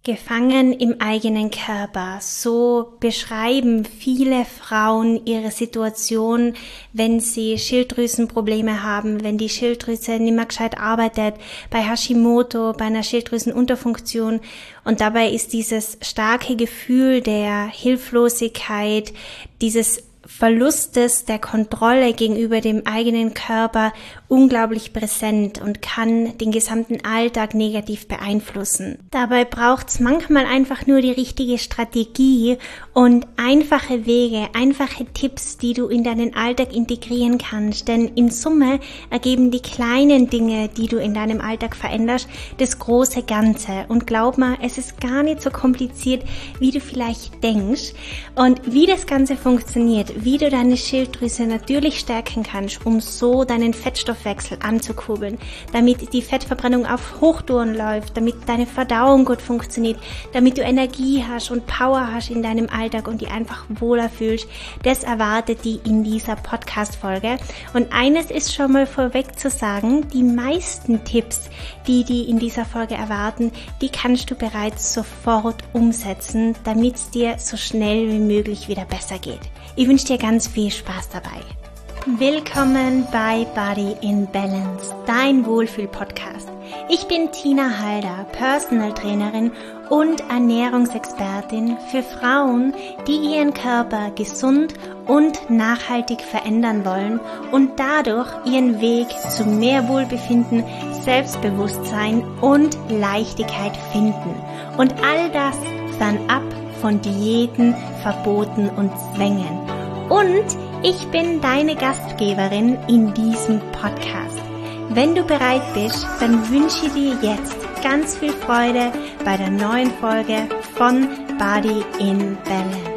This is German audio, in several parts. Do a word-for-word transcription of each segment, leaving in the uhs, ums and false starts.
Gefangen im eigenen Körper. So beschreiben viele Frauen ihre Situation, wenn sie Schilddrüsenprobleme haben, wenn die Schilddrüse nicht mehr gescheit arbeitet, bei Hashimoto, bei einer Schilddrüsenunterfunktion. Und dabei ist dieses starke Gefühl der Hilflosigkeit, dieses Verlustes der Kontrolle gegenüber dem eigenen Körper unglaublich präsent und kann den gesamten Alltag negativ beeinflussen. Dabei braucht es manchmal einfach nur die richtige Strategie und einfache Wege, einfache Tipps, die du in deinen Alltag integrieren kannst. Denn in Summe ergeben die kleinen Dinge, die du in deinem Alltag veränderst, das große Ganze. Und glaub mir, es ist gar nicht so kompliziert, wie du vielleicht denkst. Und wie das Ganze funktioniert, wie du deine Schilddrüse natürlich stärken kannst, um so deinen Fettstoffwechsel anzukurbeln, damit die Fettverbrennung auf Hochtouren läuft, damit deine Verdauung gut funktioniert, damit du Energie hast und Power hast in deinem Alltag und dich einfach wohler fühlst, das erwartet dich in dieser Podcast-Folge. Und eines ist schon mal vorweg zu sagen, die meisten Tipps, die die in dieser Folge erwarten, die kannst du bereits sofort umsetzen, damit es dir so schnell wie möglich wieder besser geht. Ich wünsche dir ganz viel Spaß dabei. Willkommen bei Body in Balance, dein Wohlfühl-Podcast. Ich bin Tina Halder, Personal Trainerin und Ernährungsexpertin für Frauen, die ihren Körper gesund und nachhaltig verändern wollen und dadurch ihren Weg zu mehr Wohlbefinden, Selbstbewusstsein und Leichtigkeit finden. Und all das fernab von Diäten, Verboten und Zwängen. Und ich bin deine Gastgeberin in diesem Podcast. Wenn du bereit bist, dann wünsche ich dir jetzt ganz viel Freude bei der neuen Folge von Body in Balance.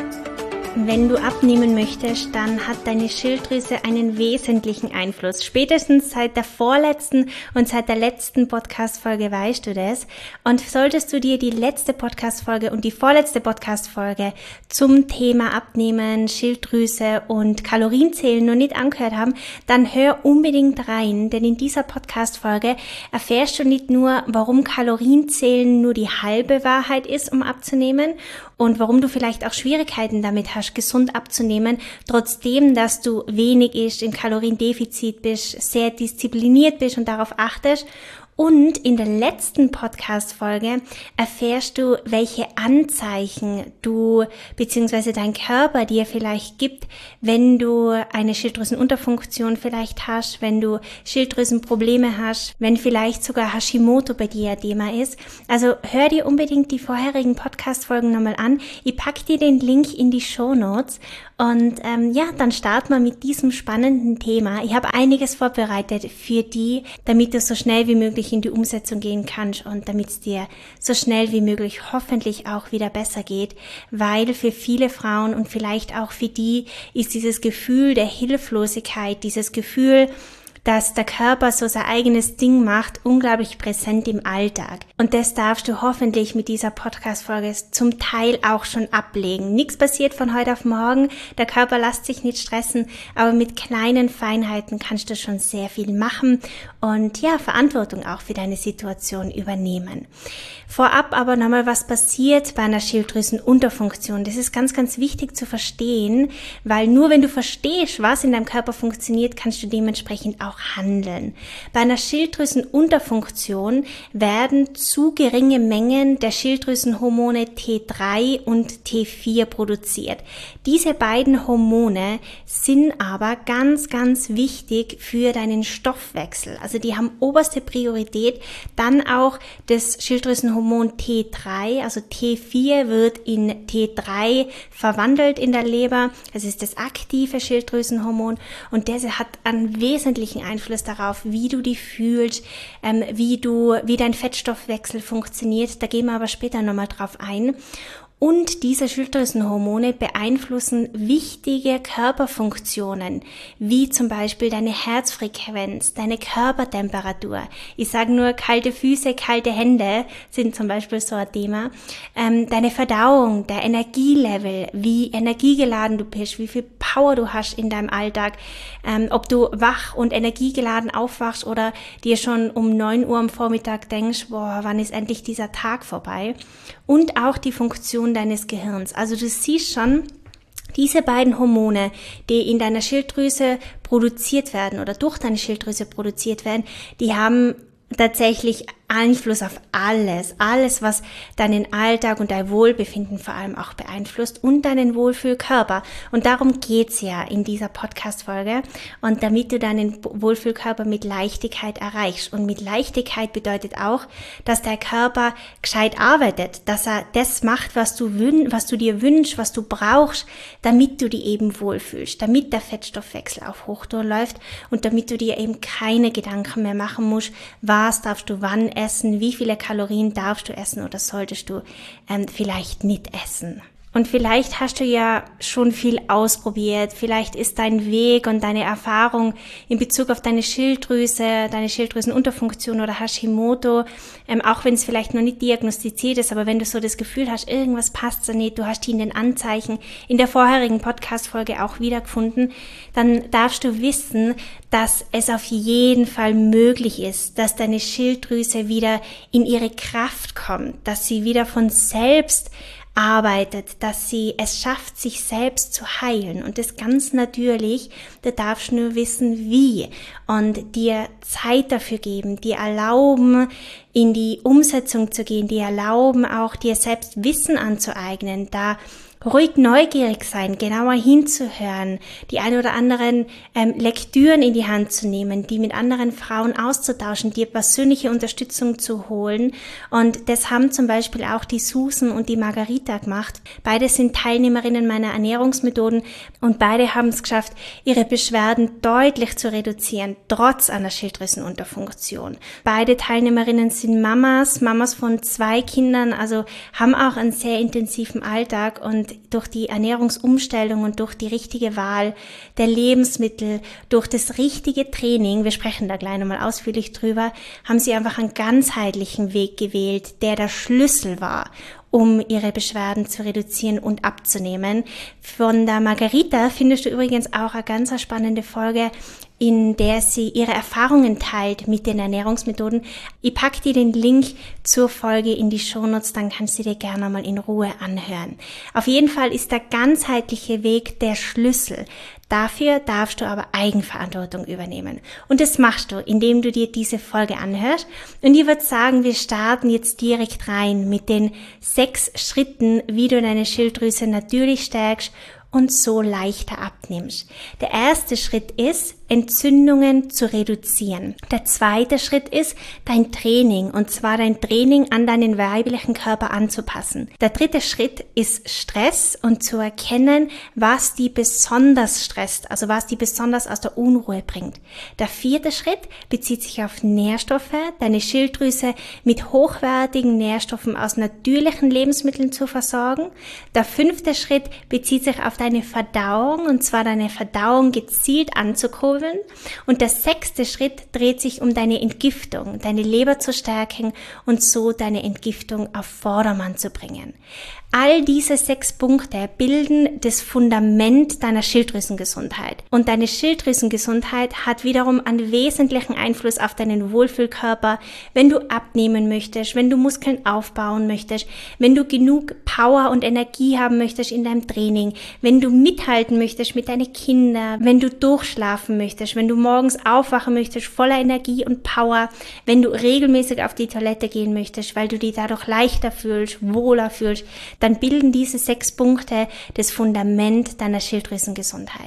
Wenn du abnehmen möchtest, dann hat deine Schilddrüse einen wesentlichen Einfluss. Spätestens seit der vorletzten und seit der letzten Podcast-Folge weißt du das. Und solltest du dir die letzte Podcast-Folge und die vorletzte Podcast-Folge zum Thema Abnehmen, Schilddrüse und Kalorienzählen noch nicht angehört haben, dann hör unbedingt rein, denn in dieser Podcast-Folge erfährst du nicht nur, warum Kalorienzählen nur die halbe Wahrheit ist, um abzunehmen und warum du vielleicht auch Schwierigkeiten damit hast, gesund abzunehmen, trotzdem, dass du wenig isst, im Kaloriendefizit bist, sehr diszipliniert bist und darauf achtest. Und in der letzten Podcast-Folge erfährst du, welche Anzeichen du bzw. dein Körper dir vielleicht gibt, wenn du eine Schilddrüsenunterfunktion vielleicht hast, wenn du Schilddrüsenprobleme hast, wenn vielleicht sogar Hashimoto bei dir ein Thema ist. Also hör dir unbedingt die vorherigen Podcast-Folgen nochmal an. Ich pack dir den Link in die Shownotes und ähm, ja, dann starten wir mit diesem spannenden Thema. Ich habe einiges vorbereitet für die, damit du so schnell wie möglich in die Umsetzung gehen kannst und damit es dir so schnell wie möglich hoffentlich auch wieder besser geht, weil für viele Frauen und vielleicht auch für die ist dieses Gefühl der Hilflosigkeit, dieses Gefühl, dass der Körper so sein eigenes Ding macht, unglaublich präsent im Alltag. Und das darfst du hoffentlich mit dieser Podcast-Folge zum Teil auch schon ablegen. Nichts passiert von heute auf morgen, der Körper lässt sich nicht stressen, aber mit kleinen Feinheiten kannst du schon sehr viel machen und ja, Verantwortung auch für deine Situation übernehmen. Vorab aber nochmal, was passiert bei einer Schilddrüsenunterfunktion. Das ist ganz, ganz wichtig zu verstehen, weil nur wenn du verstehst, was in deinem Körper funktioniert, kannst du dementsprechend auch handeln. Bei einer Schilddrüsenunterfunktion werden zu geringe Mengen der Schilddrüsenhormone T drei und T vier produziert. Diese beiden Hormone sind aber ganz, ganz wichtig für deinen Stoffwechsel. Also die haben oberste Priorität. Dann auch das Schilddrüsenhormon T drei, also T vier wird in T drei verwandelt in der Leber. Das ist das aktive Schilddrüsenhormon und das hat einen wesentlichen Einfluss darauf, wie du dich fühlst, ähm, wie du, wie dein Fettstoffwechsel funktioniert. Da gehen wir aber später nochmal drauf ein. Und diese Schilddrüsenhormone beeinflussen wichtige Körperfunktionen, wie zum Beispiel deine Herzfrequenz, deine Körpertemperatur. Ich sage nur, kalte Füße, kalte Hände sind zum Beispiel so ein Thema. Ähm, deine Verdauung, der Energielevel, wie energiegeladen du bist, wie viel Power du hast in deinem Alltag, ähm, ob du wach und energiegeladen aufwachst oder dir schon um neun Uhr am Vormittag denkst, boah, wann ist endlich dieser Tag vorbei? Und auch die Funktion deines Gehirns. Also du siehst schon, diese beiden Hormone, die in deiner Schilddrüse produziert werden oder durch deine Schilddrüse produziert werden, die haben tatsächlich Einfluss auf alles, alles, was deinen Alltag und dein Wohlbefinden vor allem auch beeinflusst und deinen Wohlfühlkörper. Und darum geht's ja in dieser Podcast-Folge. Und damit du deinen Wohlfühlkörper mit Leichtigkeit erreichst. Und mit Leichtigkeit bedeutet auch, dass der Körper gescheit arbeitet, dass er das macht, was du wün- was du dir wünschst, was du brauchst, damit du dich eben wohlfühlst, damit der Fettstoffwechsel auf Hochtouren läuft und damit du dir eben keine Gedanken mehr machen musst, was darfst du wann essen, wie viele Kalorien darfst du essen oder solltest du ähm, vielleicht nicht essen. Und vielleicht hast du ja schon viel ausprobiert, vielleicht ist dein Weg und deine Erfahrung in Bezug auf deine Schilddrüse, deine Schilddrüsenunterfunktion oder Hashimoto, ähm, auch wenn es vielleicht noch nicht diagnostiziert ist, aber wenn du so das Gefühl hast, irgendwas passt da nicht, du hast die in den Anzeichen in der vorherigen Podcast-Folge auch wiedergefunden, dann darfst du wissen, dass es auf jeden Fall möglich ist, dass deine Schilddrüse wieder in ihre Kraft kommt, dass sie wieder von selbst arbeitet, dass sie es schafft, sich selbst zu heilen und das ganz natürlich, da darfst du nur wissen, wie und dir Zeit dafür geben, dir erlauben, in die Umsetzung zu gehen, dir erlauben auch, dir selbst Wissen anzueignen, da ruhig neugierig sein, genauer hinzuhören, die ein oder anderen ähm, Lektüren in die Hand zu nehmen, die mit anderen Frauen auszutauschen, dir persönliche Unterstützung zu holen. Und das haben zum Beispiel auch die Susan und die Margarita gemacht. Beide sind Teilnehmerinnen meiner Ernährungsmethoden und beide haben es geschafft, ihre Beschwerden deutlich zu reduzieren, trotz einer Schilddrüsenunterfunktion. Beide Teilnehmerinnen sind Mamas, Mamas von zwei Kindern, also haben auch einen sehr intensiven Alltag und durch die Ernährungsumstellung und durch die richtige Wahl der Lebensmittel, durch das richtige Training, wir sprechen da gleich nochmal ausführlich drüber, haben sie einfach einen ganzheitlichen Weg gewählt, der der Schlüssel war, um ihre Beschwerden zu reduzieren und abzunehmen. Von der Margarita findest du übrigens auch eine ganz spannende Folge, in der sie ihre Erfahrungen teilt mit den Ernährungsmethoden. Ich packe dir den Link zur Folge in die Shownotes, dann kannst du dir gerne mal in Ruhe anhören. Auf jeden Fall ist der ganzheitliche Weg der Schlüssel. Dafür darfst du aber Eigenverantwortung übernehmen. Und das machst du, indem du dir diese Folge anhörst. Und ich würde sagen, wir starten jetzt direkt rein mit den sechs Schritten, wie du deine Schilddrüse natürlich stärkst und so leichter abnimmst. Der erste Schritt ist, Entzündungen zu reduzieren. Der zweite Schritt ist, dein Training, und zwar dein Training an deinen weiblichen Körper anzupassen. Der dritte Schritt ist Stress und zu erkennen, was die besonders stresst, also was die besonders aus der Unruhe bringt. Der vierte Schritt bezieht sich auf Nährstoffe, deine Schilddrüse mit hochwertigen Nährstoffen aus natürlichen Lebensmitteln zu versorgen. Der fünfte Schritt bezieht sich auf deine Verdauung, und zwar deine Verdauung gezielt anzukurbeln. Und der sechste Schritt dreht sich um deine Entgiftung, deine Leber zu stärken und so deine Entgiftung auf Vordermann zu bringen. All diese sechs Punkte bilden das Fundament deiner Schilddrüsengesundheit. Und deine Schilddrüsengesundheit hat wiederum einen wesentlichen Einfluss auf deinen Wohlfühlkörper, wenn du abnehmen möchtest, wenn du Muskeln aufbauen möchtest, wenn du genug Power und Energie haben möchtest in deinem Training, wenn du mithalten möchtest mit deinen Kindern, wenn du durchschlafen möchtest, wenn du morgens aufwachen möchtest voller Energie und Power, wenn du regelmäßig auf die Toilette gehen möchtest, weil du dich dadurch leichter fühlst, wohler fühlst, dann bilden diese sechs Punkte das Fundament deiner Schilddrüsengesundheit.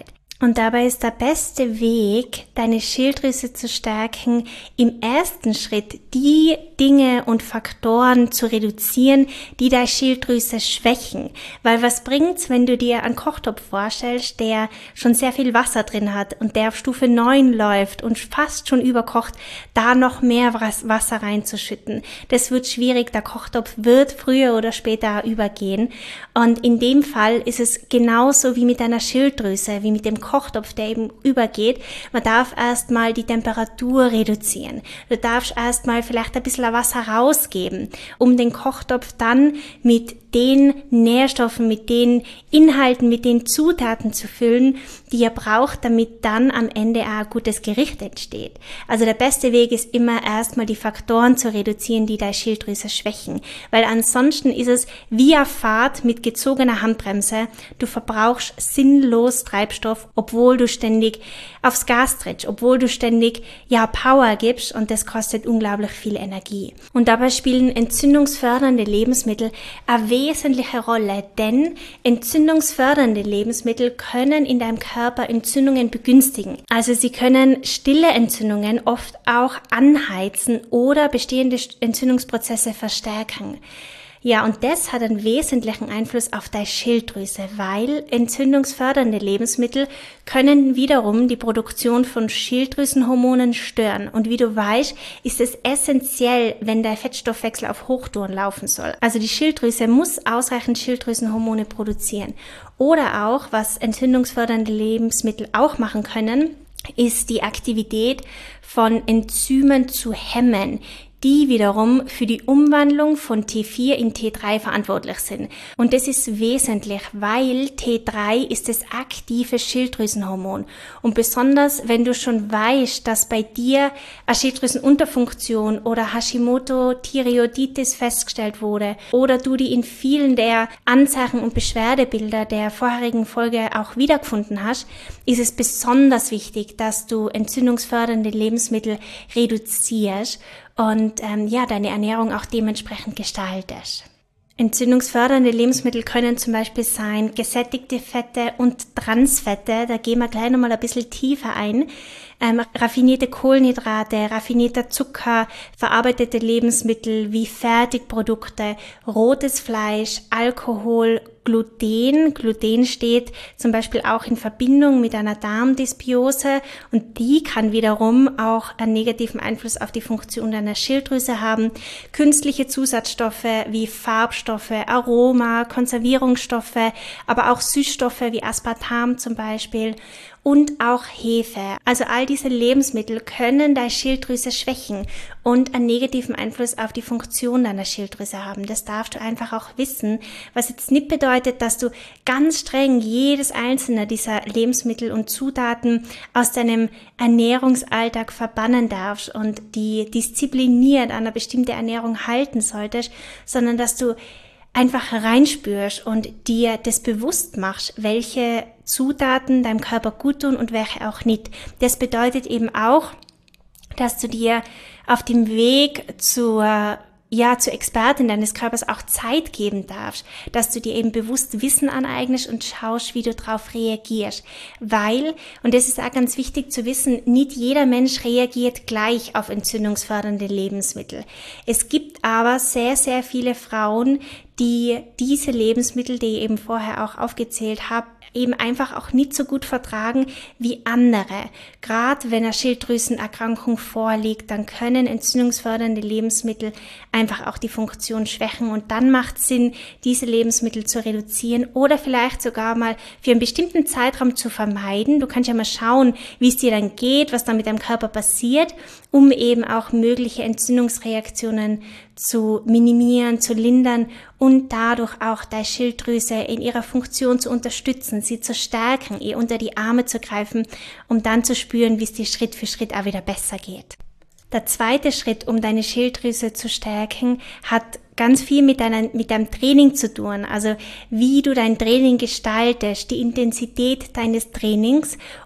Und dabei ist der beste Weg, deine Schilddrüse zu stärken, im ersten Schritt die Dinge und Faktoren zu reduzieren, die deine Schilddrüse schwächen. Weil was bringt's, wenn du dir einen Kochtopf vorstellst, der schon sehr viel Wasser drin hat und der auf Stufe neun läuft und fast schon überkocht, da noch mehr Wasser reinzuschütten? Das wird schwierig, der Kochtopf wird früher oder später übergehen. Und in dem Fall ist es genauso wie mit deiner Schilddrüse, wie mit dem Kochtopf, der eben übergeht. Man darf erstmal die Temperatur reduzieren. Du darfst erstmal vielleicht ein bisschen Wasser rausgeben, um den Kochtopf dann mit den Nährstoffen, mit den Inhalten, mit den Zutaten zu füllen, die ihr braucht, damit dann am Ende auch ein gutes Gericht entsteht. Also der beste Weg ist immer erstmal die Faktoren zu reduzieren, die deine Schilddrüse schwächen. Weil ansonsten ist es wie eine Fahrt mit gezogener Handbremse. Du verbrauchst sinnlos Treibstoff, obwohl du ständig aufs Gas trittst, obwohl du ständig ja Power gibst, und das kostet unglaublich viel Energie. Und dabei spielen entzündungsfördernde Lebensmittel eine wesentliche Rolle, denn entzündungsfördernde Lebensmittel können in deinem Körper Entzündungen begünstigen. Also sie können stille Entzündungen oft auch anheizen oder bestehende Entzündungsprozesse verstärken. Ja, und das hat einen wesentlichen Einfluss auf deine Schilddrüse, weil entzündungsfördernde Lebensmittel können wiederum die Produktion von Schilddrüsenhormonen stören. Und wie du weißt, ist es essentiell, wenn der Fettstoffwechsel auf Hochtouren laufen soll. Also die Schilddrüse muss ausreichend Schilddrüsenhormone produzieren. Oder auch, was entzündungsfördernde Lebensmittel auch machen können, ist die Aktivität von Enzymen zu hemmen, die wiederum für die Umwandlung von T vier in T drei verantwortlich sind. Und das ist wesentlich, weil T drei ist das aktive Schilddrüsenhormon. Und besonders, wenn du schon weißt, dass bei dir eine Schilddrüsenunterfunktion oder Hashimoto-Thyreoiditis festgestellt wurde oder du die in vielen der Anzeichen und Beschwerdebilder der vorherigen Folge auch wiedergefunden hast, ist es besonders wichtig, dass du entzündungsfördernde Lebensmittel reduzierst und ähm, ja, deine Ernährung auch dementsprechend gestaltest. Entzündungsfördernde Lebensmittel können zum Beispiel sein gesättigte Fette und Transfette, da gehen wir gleich nochmal ein bisschen tiefer ein, ähm, raffinierte Kohlenhydrate, raffinierter Zucker, verarbeitete Lebensmittel wie Fertigprodukte, rotes Fleisch, Alkohol, Gluten. Gluten steht zum Beispiel auch in Verbindung mit einer Darmdysbiose und die kann wiederum auch einen negativen Einfluss auf die Funktion deiner Schilddrüse haben. Künstliche Zusatzstoffe wie Farbstoffe, Aroma, Konservierungsstoffe, aber auch Süßstoffe wie Aspartam zum Beispiel. Und auch Hefe. Also all diese Lebensmittel können deine Schilddrüse schwächen und einen negativen Einfluss auf die Funktion deiner Schilddrüse haben. Das darfst du einfach auch wissen, was jetzt nicht bedeutet, dass du ganz streng jedes einzelne dieser Lebensmittel und Zutaten aus deinem Ernährungsalltag verbannen darfst und die diszipliniert an eine bestimmte Ernährung halten solltest, sondern dass du einfach reinspürst und dir das bewusst machst, welche Zutaten deinem Körper gut tun und welche auch nicht. Das bedeutet eben auch, dass du dir auf dem Weg zur ja, zur Expertin deines Körpers auch Zeit geben darfst, dass du dir eben bewusst Wissen aneignest und schaust, wie du darauf reagierst. Weil, und das ist auch ganz wichtig zu wissen, nicht jeder Mensch reagiert gleich auf entzündungsfördernde Lebensmittel. Es gibt aber sehr, sehr viele Frauen, die diese Lebensmittel, die ich eben vorher auch aufgezählt habe, eben einfach auch nicht so gut vertragen wie andere. Gerade wenn eine Schilddrüsenerkrankung vorliegt, dann können entzündungsfördernde Lebensmittel einfach auch die Funktion schwächen und dann macht es Sinn, diese Lebensmittel zu reduzieren oder vielleicht sogar mal für einen bestimmten Zeitraum zu vermeiden. Du kannst ja mal schauen, wie es dir dann geht, was dann mit deinem Körper passiert, um eben auch mögliche Entzündungsreaktionen zu minimieren, zu lindern und dadurch auch deine Schilddrüse in ihrer Funktion zu unterstützen, sie zu stärken, ihr unter die Arme zu greifen, um dann zu spüren, wie es dir Schritt für Schritt auch wieder besser geht. Der zweite Schritt, um deine Schilddrüse zu stärken, hat ganz viel mit, deiner, mit deinem Training zu tun, also wie du dein Training gestaltest, die Intensität deines Trainings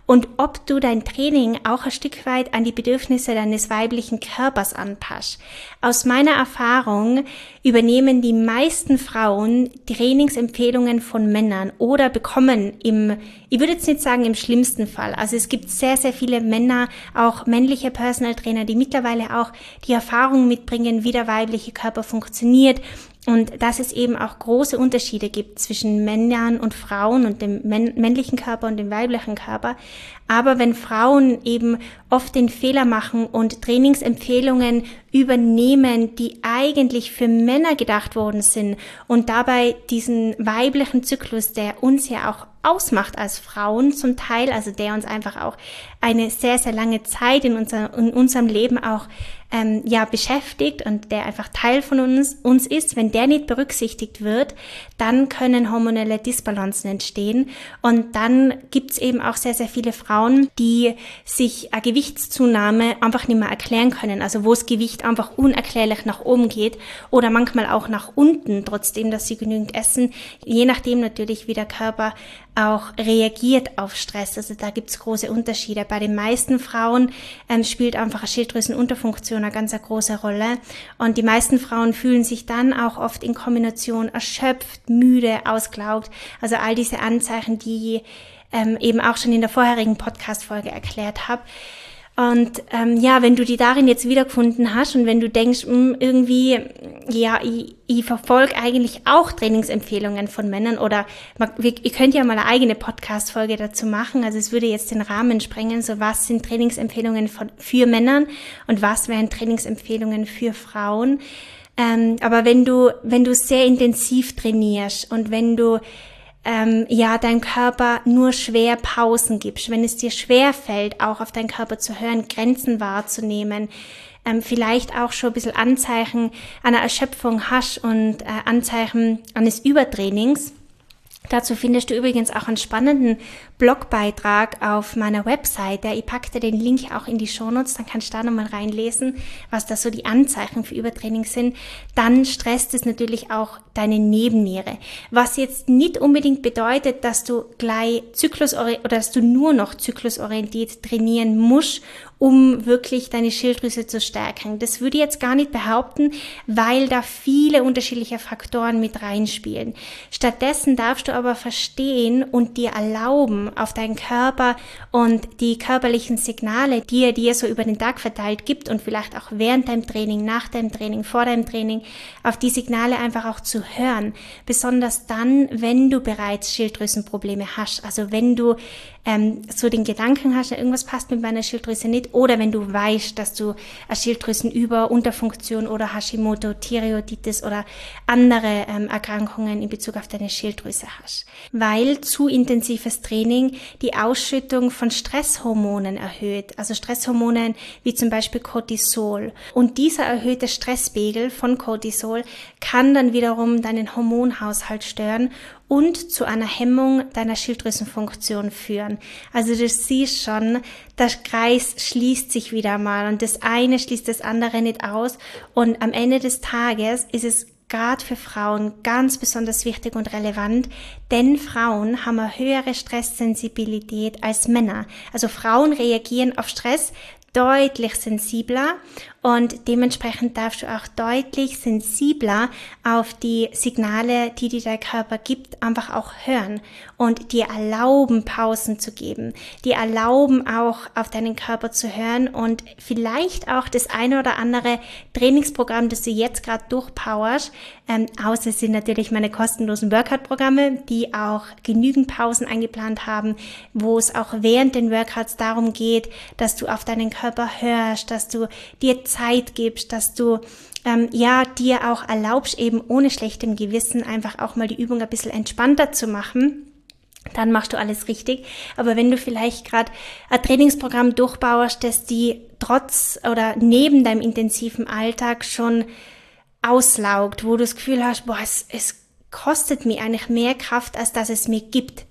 und ob du dein Training auch ein Stück weit an die Bedürfnisse deines weiblichen Körpers anpasst. Aus meiner Erfahrung übernehmen die meisten Frauen Trainingsempfehlungen von Männern oder bekommen im, ich würde jetzt nicht sagen im schlimmsten Fall, also es gibt sehr, sehr viele Männer, auch männliche Personal Trainer, die mittlerweile auch die Erfahrung mitbringen, wie der weibliche Körper funktioniert und dass es eben auch große Unterschiede gibt zwischen Männern und Frauen und dem männlichen Körper und dem weiblichen Körper. Aber wenn Frauen eben oft den Fehler machen und Trainingsempfehlungen übernehmen, die eigentlich für Männer gedacht worden sind und dabei diesen weiblichen Zyklus, der uns ja auch ausmacht als Frauen zum Teil, also der uns einfach auch eine sehr, sehr lange Zeit in, unser, in unserem Leben auch ähm, ja beschäftigt und der einfach Teil von uns, uns ist, wenn der nicht berücksichtigt wird, dann können hormonelle Disbalancen entstehen und dann gibt's eben auch sehr, sehr viele Frauen, die sich eine Gewichtszunahme einfach nicht mehr erklären können, also wo das Gewicht einfach unerklärlich nach oben geht oder manchmal auch nach unten, trotzdem, dass sie genügend essen, je nachdem natürlich, wie der Körper auch reagiert auf Stress. Also da gibt's große Unterschiede. Bei den meisten Frauen ähm, spielt einfach eine Schilddrüsenunterfunktion eine ganz eine große Rolle. Und die meisten Frauen fühlen sich dann auch oft in Kombination erschöpft, müde, ausgelaugt. Also all diese Anzeichen, die ähm, eben auch schon in der vorherigen Podcast-Folge erklärt habe. Und ähm, ja, wenn du die darin jetzt wiedergefunden hast und wenn du denkst, mh, irgendwie, ja, ich, ich verfolge eigentlich auch Trainingsempfehlungen von Männern oder wir, ihr könnt ja mal eine eigene Podcast-Folge dazu machen, also es würde jetzt den Rahmen sprengen, so was sind Trainingsempfehlungen von, für Männern und was wären Trainingsempfehlungen für Frauen. Ähm, aber wenn du, wenn du sehr intensiv trainierst und wenn du Ähm, ja, deinem Körper nur schwer Pausen gibst, wenn es dir schwer fällt, auch auf deinen Körper zu hören, Grenzen wahrzunehmen, ähm, vielleicht auch schon ein bisschen Anzeichen einer Erschöpfung hast und äh, Anzeichen eines Übertrainings. Dazu findest du übrigens auch einen spannenden Blogbeitrag auf meiner Website. Ich packe dir den Link auch in die Shownotes, dann kannst du da nochmal reinlesen, was da so die Anzeichen für Übertraining sind. Dann stresst es natürlich auch deine Nebenniere. Was jetzt nicht unbedingt bedeutet, dass du gleich zyklusorientiert oder dass du nur noch zyklusorientiert trainieren musst, um wirklich deine Schilddrüse zu stärken. Das würde ich jetzt gar nicht behaupten, weil da viele unterschiedliche Faktoren mit reinspielen. Stattdessen darfst du aber verstehen und dir erlauben, auf deinen Körper und die körperlichen Signale, die er dir so über den Tag verteilt gibt und vielleicht auch während deinem Training, nach deinem Training, vor deinem Training, auf die Signale einfach auch zu hören. Besonders dann, wenn du bereits Schilddrüsenprobleme hast. Also wenn du ähm, so den Gedanken hast, irgendwas passt mit meiner Schilddrüse nicht, oder wenn du weißt, dass du eine Schilddrüsenüber-, Unterfunktion oder Hashimoto, Thyreoiditis oder andere ähm, Erkrankungen in Bezug auf deine Schilddrüse hast. Weil zu intensives Training die Ausschüttung von Stresshormonen erhöht, also Stresshormonen wie zum Beispiel Cortisol. Und dieser erhöhte Stresspegel von Cortisol kann dann wiederum deinen Hormonhaushalt stören und zu einer Hemmung deiner Schilddrüsenfunktion führen. Also du siehst schon, der Kreis schließt sich wieder mal und das eine schließt das andere nicht aus und am Ende des Tages ist es gerade für Frauen ganz besonders wichtig und relevant, denn Frauen haben eine höhere Stresssensibilität als Männer. Also Frauen reagieren auf Stress deutlich sensibler und dementsprechend darfst du auch deutlich sensibler auf die Signale, die dir der Körper gibt, einfach auch hören und dir erlauben, Pausen zu geben, dir erlauben auch auf deinen Körper zu hören und vielleicht auch das eine oder andere Trainingsprogramm, das du jetzt gerade durchpowerst, ähm, außer es sind natürlich meine kostenlosen Workout-Programme, die auch genügend Pausen eingeplant haben, wo es auch während den Workouts darum geht, dass du auf deinen Körper hörst, dass du dir Zeit gibst, dass du ähm, ja dir auch erlaubst, eben ohne schlechtem Gewissen einfach auch mal die Übung ein bisschen entspannter zu machen, dann machst du alles richtig. Aber wenn du vielleicht gerade ein Trainingsprogramm durchbaust, das die trotz oder neben deinem intensiven Alltag schon auslaugt, wo du das Gefühl hast, boah, es, es kostet mir eigentlich mehr Kraft, als dass es mir gibt,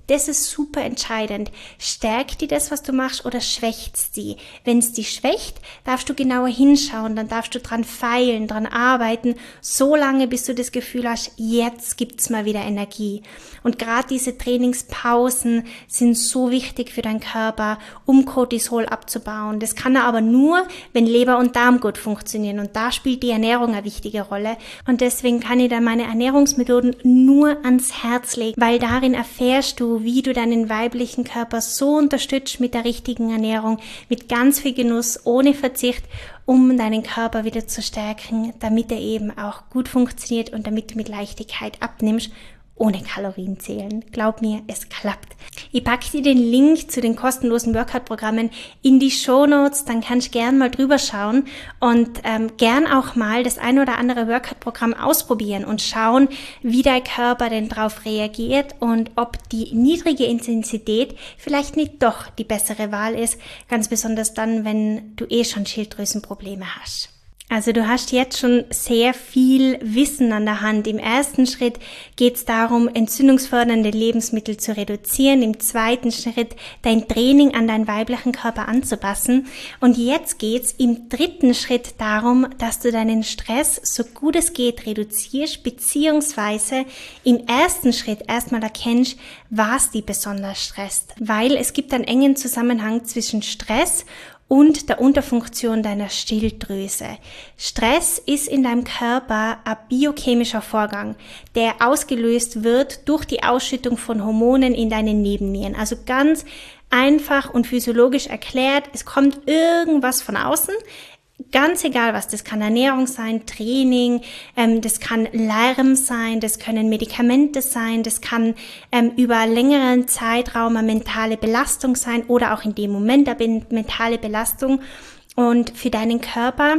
Das ist super entscheidend. Stärkt die das, was du machst, oder schwächt es die? Wenn es die schwächt, darfst du genauer hinschauen, dann darfst du dran feilen, dran arbeiten, so lange, bis du das Gefühl hast, jetzt gibt's mal wieder Energie. Und gerade diese Trainingspausen sind so wichtig für deinen Körper, um Cortisol abzubauen. Das kann er aber nur, wenn Leber und Darm gut funktionieren. Und da spielt die Ernährung eine wichtige Rolle. Und deswegen kann ich da meine Ernährungsmethoden nur ans Herz legen, weil darin erfährst du, wie du deinen weiblichen Körper so unterstützt mit der richtigen Ernährung, mit ganz viel Genuss, ohne Verzicht, um deinen Körper wieder zu stärken, damit er eben auch gut funktioniert und damit du mit Leichtigkeit abnimmst, ohne Kalorien zählen. Glaub mir, es klappt. Ich packe dir den Link zu den kostenlosen Workout-Programmen in die Shownotes, dann kannst du gern mal drüber schauen und ähm, gern auch mal das ein oder andere Workout-Programm ausprobieren und schauen, wie dein Körper denn drauf reagiert und ob die niedrige Intensität vielleicht nicht doch die bessere Wahl ist, ganz besonders dann, wenn du eh schon Schilddrüsenprobleme hast. Also du hast jetzt schon sehr viel Wissen an der Hand. Im ersten Schritt geht es darum, entzündungsfördernde Lebensmittel zu reduzieren. Im zweiten Schritt dein Training an deinen weiblichen Körper anzupassen. Und jetzt geht es im dritten Schritt darum, dass du deinen Stress so gut es geht reduzierst, beziehungsweise im ersten Schritt erstmal erkennst, was dich besonders stresst. Weil es gibt einen engen Zusammenhang zwischen Stress und der Unterfunktion deiner Schilddrüse. Stress ist in deinem Körper ein biochemischer Vorgang, der ausgelöst wird durch die Ausschüttung von Hormonen in deinen Nebennieren. Also ganz einfach und physiologisch erklärt, es kommt irgendwas von außen, ganz egal was, das kann Ernährung sein, Training, ähm, das kann Lärm sein, das können Medikamente sein, das kann ähm, über längeren Zeitraum eine mentale Belastung sein oder auch in dem Moment eine mentale Belastung. Und für deinen Körper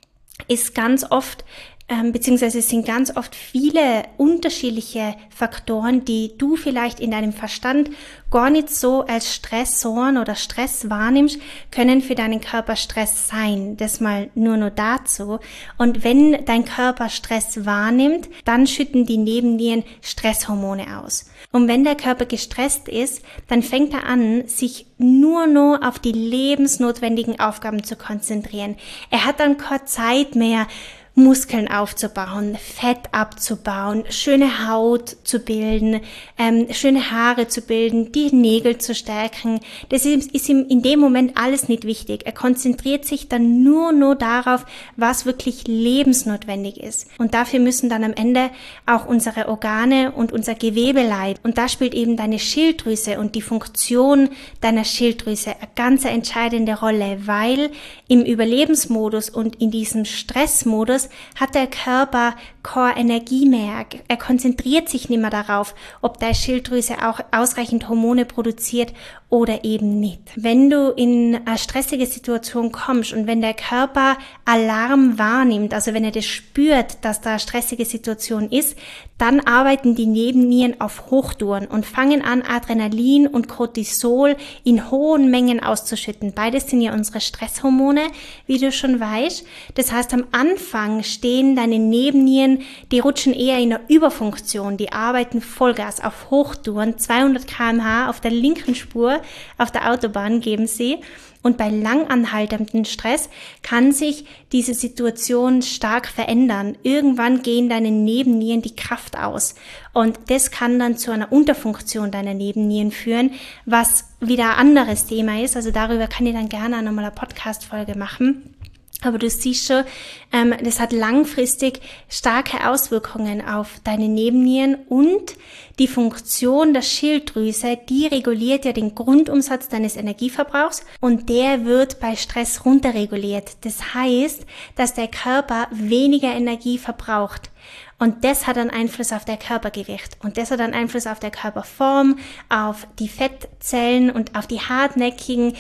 ist ganz oft Ähm, beziehungsweise es sind ganz oft viele unterschiedliche Faktoren, die du vielleicht in deinem Verstand gar nicht so als Stressoren oder Stress wahrnimmst, können für deinen Körper Stress sein. Das mal nur nur dazu. Und wenn dein Körper Stress wahrnimmt, dann schütten die Nebennieren Stresshormone aus. Und wenn der Körper gestresst ist, dann fängt er an, sich nur noch auf die lebensnotwendigen Aufgaben zu konzentrieren. Er hat dann keine Zeit mehr, Muskeln aufzubauen, Fett abzubauen, schöne Haut zu bilden, ähm, schöne Haare zu bilden, die Nägel zu stärken. Das ist, ist ihm in dem Moment alles nicht wichtig. Er konzentriert sich dann nur nur darauf, was wirklich lebensnotwendig ist. Und dafür müssen dann am Ende auch unsere Organe und unser Gewebe leiden. Und da spielt eben deine Schilddrüse und die Funktion deiner Schilddrüse eine ganz entscheidende Rolle, weil im Überlebensmodus und in diesem Stressmodus hat der Körper keine Energie mehr. Er konzentriert sich nicht mehr darauf, ob deine Schilddrüse auch ausreichend Hormone produziert oder eben nicht. Wenn du in eine stressige Situation kommst und wenn der Körper Alarm wahrnimmt, also wenn er das spürt, dass da eine stressige Situation ist, dann arbeiten die Nebennieren auf Hochtouren und fangen an, Adrenalin und Cortisol in hohen Mengen auszuschütten. Beides sind ja unsere Stresshormone, wie du schon weißt. Das heißt, am Anfang stehen deine Nebennieren, die rutschen eher in einer Überfunktion, die arbeiten Vollgas auf Hochtouren, zweihundert Kilometer pro Stunde auf der linken Spur, auf der Autobahn geben sie. Und bei langanhaltendem Stress kann sich diese Situation stark verändern. Irgendwann gehen deine Nebennieren die Kraft aus. Und das kann dann zu einer Unterfunktion deiner Nebennieren führen, was wieder ein anderes Thema ist. Also darüber kann ich dann gerne nochmal eine Podcast-Folge machen. Aber du siehst schon, ähm, das hat langfristig starke Auswirkungen auf deine Nebennieren und die Funktion der Schilddrüse, die reguliert ja den Grundumsatz deines Energieverbrauchs und der wird bei Stress runterreguliert. Das heißt, dass der Körper weniger Energie verbraucht. Und das hat einen Einfluss auf der Körpergewicht und das hat einen Einfluss auf der Körperform, auf die Fettzellen und auf die hartnäckigen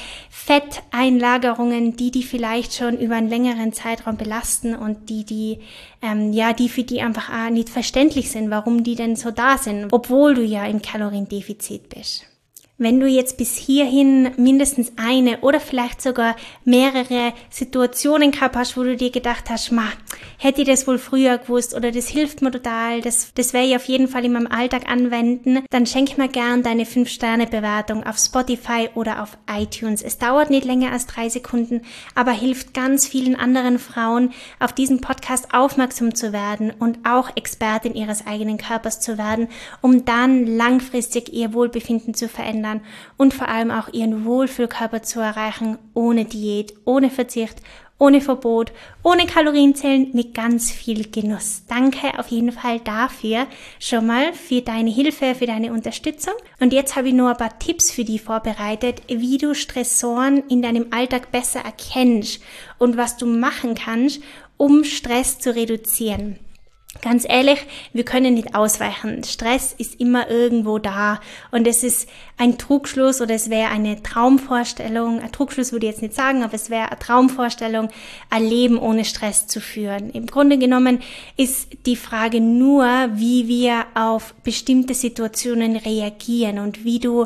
Fetteinlagerungen, die die vielleicht schon über einen längeren Zeitraum belasten und die die ähm, ja die für die einfach auch nicht verständlich sind, warum die denn so da sind, obwohl du ja im Kaloriendefizit bist. Wenn du jetzt bis hierhin mindestens eine oder vielleicht sogar mehrere Situationen gehabt hast, wo du dir gedacht hast, ma, hätte ich das wohl früher gewusst oder das hilft mir total, das, das werde ich auf jeden Fall in meinem Alltag anwenden, dann schenk mir gern deine fünf Sterne Bewertung auf Spotify oder auf iTunes. Es dauert nicht länger als drei Sekunden, aber hilft ganz vielen anderen Frauen, auf diesen Podcast aufmerksam zu werden und auch Expertin ihres eigenen Körpers zu werden, um dann langfristig ihr Wohlbefinden zu verändern und vor allem auch ihren Wohlfühlkörper zu erreichen, ohne Diät, ohne Verzicht, ohne Verbot, ohne Kalorienzählen, mit ganz viel Genuss. Danke auf jeden Fall dafür schon mal für deine Hilfe, für deine Unterstützung. Und jetzt habe ich nur ein paar Tipps für dich vorbereitet, wie du Stressoren in deinem Alltag besser erkennst und was du machen kannst, um Stress zu reduzieren. Ganz ehrlich, wir können nicht ausweichen. Stress ist immer irgendwo da und es ist ein Trugschluss oder es wäre eine Traumvorstellung, ein Trugschluss würde ich jetzt nicht sagen, aber es wäre eine Traumvorstellung, ein Leben ohne Stress zu führen. Im Grunde genommen ist die Frage nur, wie wir auf bestimmte Situationen reagieren und wie du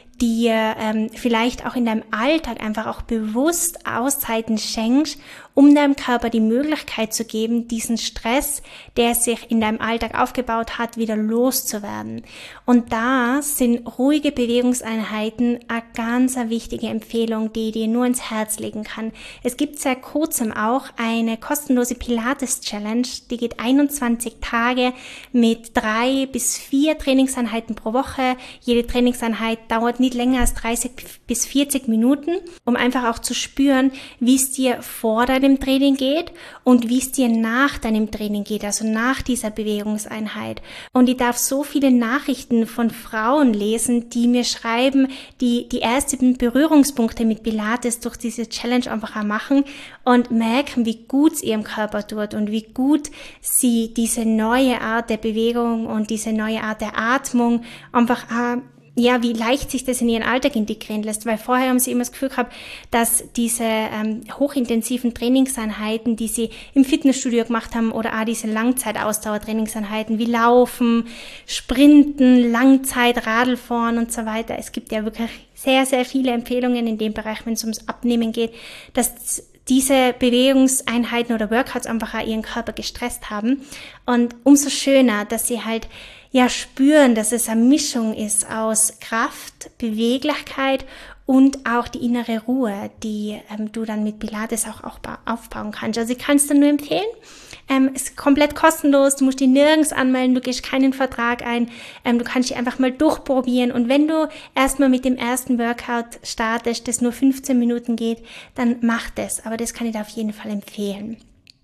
dir ähm, vielleicht auch in deinem Alltag einfach auch bewusst Auszeiten schenkst, um deinem Körper die Möglichkeit zu geben, diesen Stress, der sich in deinem Alltag aufgebaut hat, wieder loszuwerden. Und da sind ruhige Bewegungseinheiten eine ganz eine wichtige Empfehlung, die ich dir nur ins Herz legen kann. Es gibt seit kurzem auch eine kostenlose Pilates-Challenge, die geht einundzwanzig Tage mit drei bis vier Trainingseinheiten pro Woche. Jede Trainingseinheit dauert nicht länger als dreißig bis vierzig Minuten, um einfach auch zu spüren, wie es dir vor deinem Training geht und wie es dir nach deinem Training geht, also nach dieser Bewegungseinheit. Und ich darf so viele Nachrichten von Frauen lesen, die mir schreiben, die die ersten Berührungspunkte mit Pilates durch diese Challenge einfach auch machen und merken, wie gut es ihrem Körper tut und wie gut sie diese neue Art der Bewegung und diese neue Art der Atmung einfach auch ja, wie leicht sich das in ihren Alltag integrieren lässt, weil vorher haben sie immer das Gefühl gehabt, dass diese ähm, hochintensiven Trainingseinheiten, die sie im Fitnessstudio gemacht haben oder auch diese Langzeitausdauertrainingseinheiten wie Laufen, Sprinten, Langzeit, Radlfahren und so weiter. Es gibt ja wirklich sehr, sehr viele Empfehlungen in dem Bereich, wenn es ums Abnehmen geht, dass diese Bewegungseinheiten oder Workouts einfach auch ihren Körper gestresst haben. Und umso schöner, dass sie halt ja spüren, dass es eine Mischung ist aus Kraft, Beweglichkeit und auch die innere Ruhe, die ähm, du dann mit Pilates auch, auch aufbauen kannst. Also ich kann es dir nur empfehlen. Ähm, ist komplett kostenlos, du musst dich nirgends anmelden, du gehst keinen Vertrag ein, ähm, du kannst dich einfach mal durchprobieren und wenn du erstmal mit dem ersten Workout startest, das nur fünfzehn Minuten geht, dann mach das. Aber das kann ich dir auf jeden Fall empfehlen,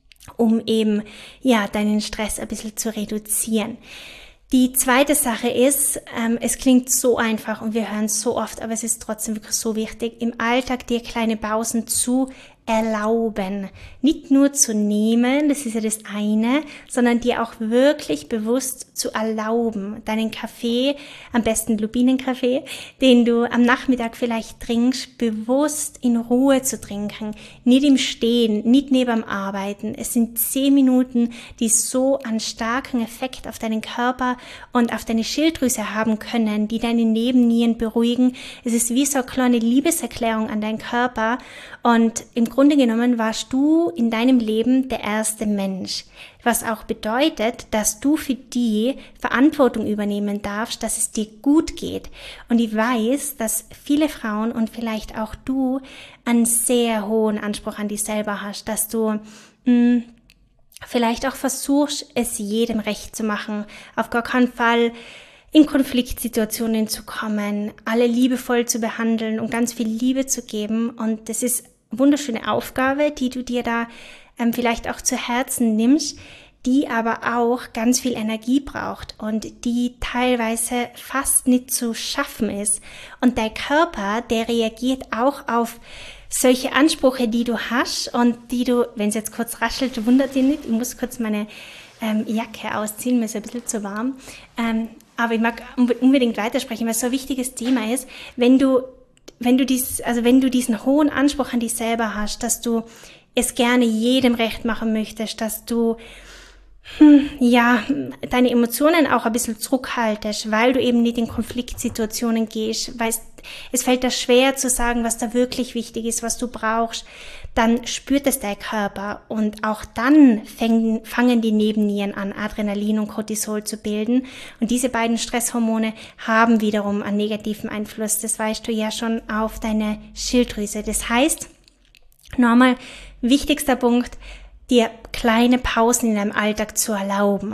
um eben ja deinen Stress ein bisschen zu reduzieren. Die zweite Sache ist, ähm, es klingt so einfach und wir hören es so oft, aber es ist trotzdem wirklich so wichtig, im Alltag dir kleine Pausen zu erlauben. Nicht nur zu nehmen, das ist ja das eine, sondern dir auch wirklich bewusst zu erlauben, deinen Kaffee, am besten Lupinenkaffee, den du am Nachmittag vielleicht trinkst, bewusst in Ruhe zu trinken. Nicht im Stehen, nicht neben dem Arbeiten. Es sind zehn Minuten, die so einen starken Effekt auf deinen Körper und auf deine Schilddrüse haben können, die deine Nebennieren beruhigen. Es ist wie so eine kleine Liebeserklärung an deinen Körper und im Grunde genommen warst du in deinem Leben der erste Mensch, was auch bedeutet, dass du für die Verantwortung übernehmen darfst, dass es dir gut geht. Und ich weiß, dass viele Frauen und vielleicht auch du einen sehr hohen Anspruch an dich selber hast, dass du mh, vielleicht auch versuchst, es jedem recht zu machen, auf gar keinen Fall in Konfliktsituationen zu kommen, alle liebevoll zu behandeln und ganz viel Liebe zu geben. Und das ist eine wunderschöne Aufgabe, die du dir da ähm, vielleicht auch zu Herzen nimmst, die aber auch ganz viel Energie braucht und die teilweise fast nicht zu schaffen ist. Und dein Körper, der reagiert auch auf solche Ansprüche, die du hast und die du, wenn es jetzt kurz raschelt, wundert dich nicht, ich muss kurz meine ähm, Jacke ausziehen, mir ist ein bisschen zu warm. Ähm, aber ich mag unbedingt weitersprechen, weil es so ein wichtiges Thema ist, wenn du, wenn du dies, also wenn du diesen hohen Anspruch an dich selber hast, dass du es gerne jedem recht machen möchtest, dass du Hm, ja, deine Emotionen auch ein bisschen zurückhaltest, weil du eben nicht in Konfliktsituationen gehst, weil es, es fällt dir schwer zu sagen, was da wirklich wichtig ist, was du brauchst, dann spürt es dein Körper und auch dann fängen, fangen die Nebennieren an, Adrenalin und Cortisol zu bilden und diese beiden Stresshormone haben wiederum einen negativen Einfluss, das weißt du ja schon, auf deine Schilddrüse. Das heißt, nochmal, wichtigster Punkt, dir kleine Pausen in deinem Alltag zu erlauben.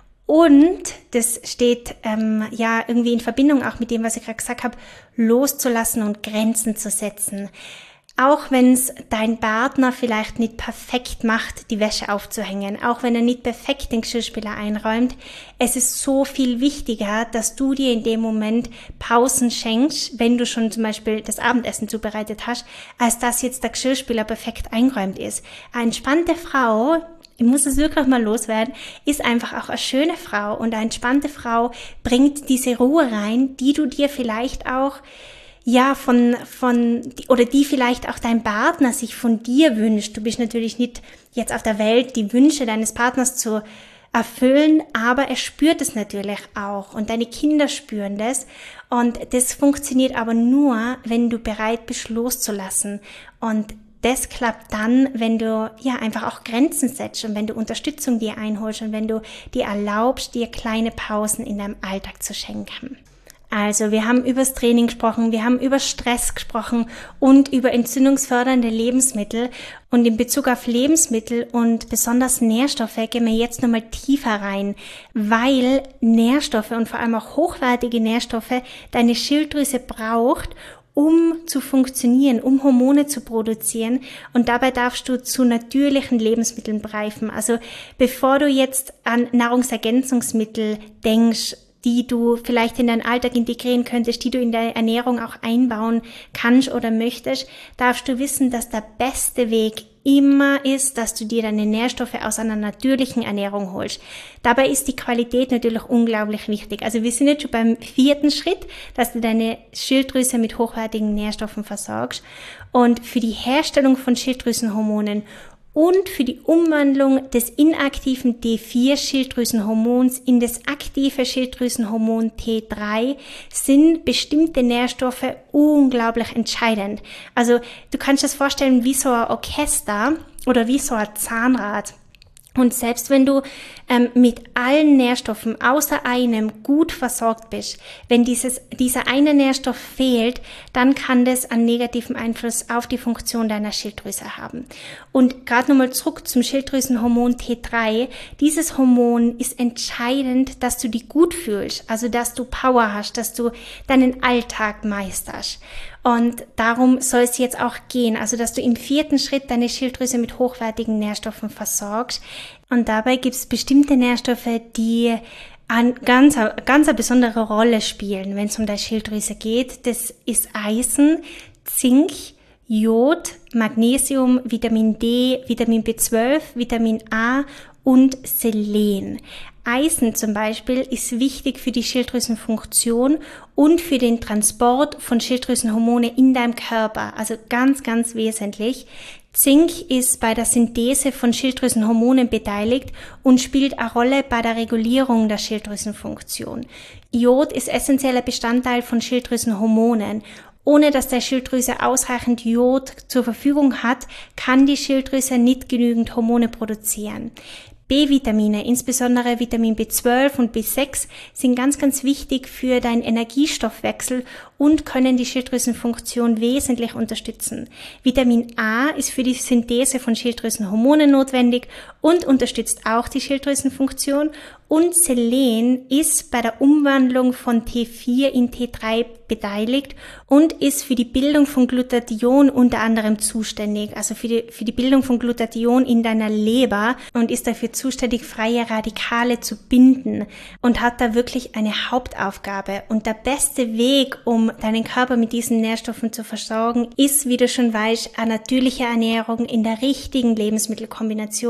Und das steht ähm, ja irgendwie in Verbindung auch mit dem, was ich gerade gesagt habe, loszulassen und Grenzen zu setzen. Auch wenn es dein Partner vielleicht nicht perfekt macht, die Wäsche aufzuhängen, auch wenn er nicht perfekt den Geschirrspüler einräumt, es ist so viel wichtiger, dass du dir in dem Moment Pausen schenkst, wenn du schon zum Beispiel das Abendessen zubereitet hast, als dass jetzt der Geschirrspüler perfekt eingeräumt ist. Eine entspannte Frau, ich muss es wirklich mal loswerden, ist einfach auch eine schöne Frau und eine entspannte Frau bringt diese Ruhe rein, die du dir vielleicht auch ja, von, von, oder die vielleicht auch dein Partner sich von dir wünscht. Du bist natürlich nicht jetzt auf der Welt, die Wünsche deines Partners zu erfüllen, aber er spürt es natürlich auch und deine Kinder spüren das und das funktioniert aber nur, wenn du bereit bist, loszulassen und das klappt dann, wenn du ja einfach auch Grenzen setzt und wenn du Unterstützung dir einholst und wenn du dir erlaubst, dir kleine Pausen in deinem Alltag zu schenken. Also wir haben über das Training gesprochen, wir haben über Stress gesprochen und über entzündungsfördernde Lebensmittel. Und in Bezug auf Lebensmittel und besonders Nährstoffe gehen wir jetzt nochmal tiefer rein, weil Nährstoffe und vor allem auch hochwertige Nährstoffe deine Schilddrüse braucht, um zu funktionieren, um Hormone zu produzieren. Und dabei darfst du zu natürlichen Lebensmitteln greifen. Also bevor du jetzt an Nahrungsergänzungsmittel denkst, die du vielleicht in deinen Alltag integrieren könntest, die du in deine Ernährung auch einbauen kannst oder möchtest, darfst du wissen, dass der beste Weg immer ist, dass du dir deine Nährstoffe aus einer natürlichen Ernährung holst. Dabei ist die Qualität natürlich unglaublich wichtig. Also wir sind jetzt schon beim vierten Schritt, dass du deine Schilddrüse mit hochwertigen Nährstoffen versorgst. Und für die Herstellung von Schilddrüsenhormonen und für die Umwandlung des inaktiven D vier Schilddrüsenhormons in das aktive Schilddrüsenhormon T drei sind bestimmte Nährstoffe unglaublich entscheidend. Also du kannst das vorstellen wie so ein Orchester oder wie so ein Zahnrad. Und selbst wenn du ähm, mit allen Nährstoffen außer einem gut versorgt bist, wenn dieses, dieser eine Nährstoff fehlt, dann kann das einen negativen Einfluss auf die Funktion deiner Schilddrüse haben. Und gerade nochmal zurück zum Schilddrüsenhormon T drei. Dieses Hormon ist entscheidend, dass du dich gut fühlst, also dass du Power hast, dass du deinen Alltag meisterst. Und darum soll es jetzt auch gehen, also dass du im vierten Schritt deine Schilddrüse mit hochwertigen Nährstoffen versorgst. Und dabei gibt es bestimmte Nährstoffe, die eine ganz, ganz eine besondere Rolle spielen, wenn es um deine Schilddrüse geht. Das ist Eisen, Zink, Jod, Magnesium, Vitamin D, Vitamin B zwölf, Vitamin A und Selen. Eisen zum Beispiel ist wichtig für die Schilddrüsenfunktion und für den Transport von Schilddrüsenhormone in deinem Körper, also ganz, ganz wesentlich. Zink ist bei der Synthese von Schilddrüsenhormonen beteiligt und spielt eine Rolle bei der Regulierung der Schilddrüsenfunktion. Jod ist essentieller Bestandteil von Schilddrüsenhormonen. Ohne dass der Schilddrüse ausreichend Jod zur Verfügung hat, kann die Schilddrüse nicht genügend Hormone produzieren. B-Vitamine, insbesondere Vitamin B zwölf und B sechs, sind ganz, ganz wichtig für deinen Energiestoffwechsel und können die Schilddrüsenfunktion wesentlich unterstützen. Vitamin A ist für die Synthese von Schilddrüsenhormonen notwendig und unterstützt auch die Schilddrüsenfunktion. Und Selen ist bei der Umwandlung von T vier in T drei beteiligt und ist für die Bildung von Glutathion unter anderem zuständig, also für die, für die Bildung von Glutathion in deiner Leber und ist dafür zuständig, freie Radikale zu binden und hat da wirklich eine Hauptaufgabe. Und der beste Weg, um deinen Körper mit diesen Nährstoffen zu versorgen, ist, wie du schon weißt, eine natürliche Ernährung in der richtigen Lebensmittelkombination,